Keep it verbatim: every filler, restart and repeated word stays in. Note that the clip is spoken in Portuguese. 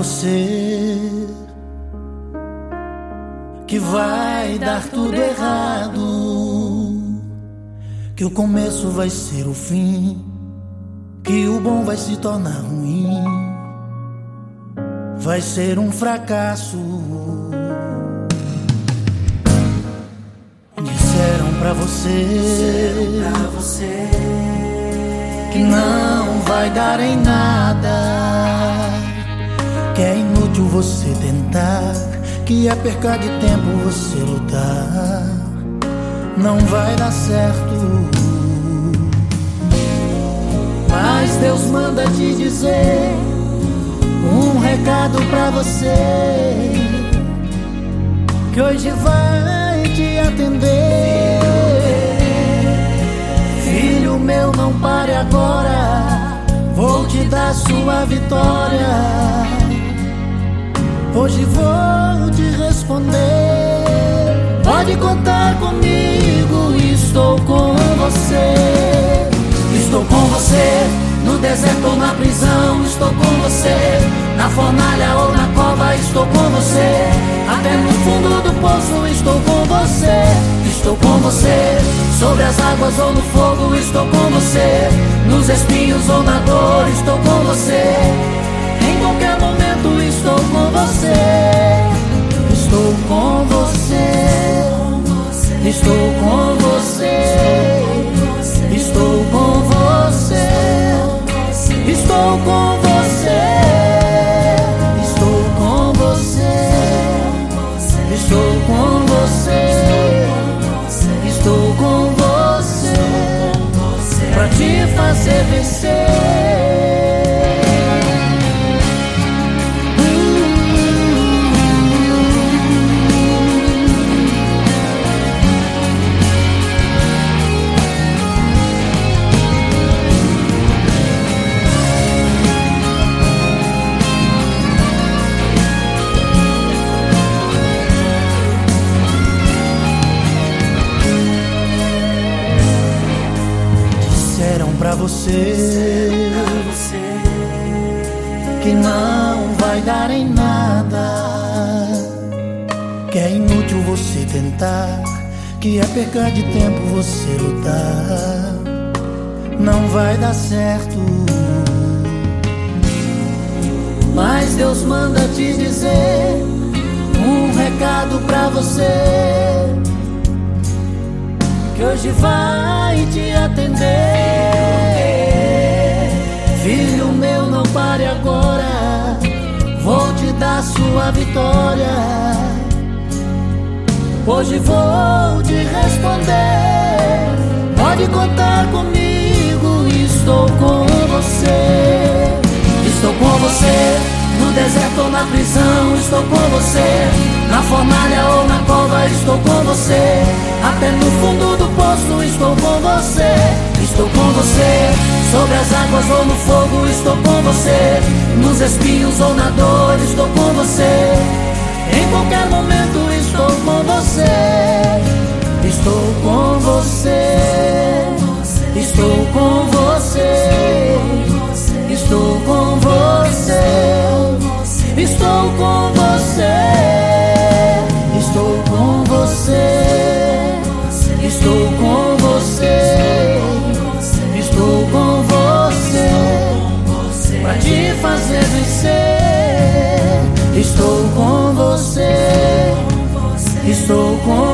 você que vai dar tudo errado, que o começo vai ser o fim, que o bom vai se tornar ruim, vai ser um fracasso. Disseram pra você, Disseram pra você que não vai dar em nada, que é inútil você tentar, que é perca de tempo você lutar, não vai dar certo. Mas Deus manda te dizer um recado pra você, que hoje vai te atender. Filho meu, não pare agora, vou te dar sua vitória. Hoje vou te responder, pode contar comigo, estou com você. Estou com você, no deserto ou na prisão, estou com você. Na fornalha ou na cova, estou com você. Até no fundo do poço, estou com você. Estou com você, sobre as águas ou no fogo, estou com você. Nos espinhos ou na dor, estou com você. Em qualquer momento, estou com você. Estou com você. Estou com você. Estou com você. Estou com você. Estou com você. Estou com você. Estou com você. Pra te fazer vencer. Pra você que não vai dar em nada, que é inútil você tentar, que é perca de tempo você lutar, não vai dar certo. Mas Deus manda te dizer um recado pra você, que hoje vai te atender. Filho meu, não pare agora, vou te dar sua vitória. Hoje vou te responder, pode contar comigo, estou com você. Estou com você, no deserto ou na prisão, estou com você. Na fornalha ou na cova, estou com você. Até no fundo do poço, estou com você. Estou com você, sobre as águas ou no fogo, estou com você. Nos espinhos ou na dor, estou com você. Em qualquer momento, estou com você. Estou com você. Estou com você. Estou com você. Estou com você. Estou com você. Estou com você. Estou com você. Pra te fazer vencer. Estou com você. Estou com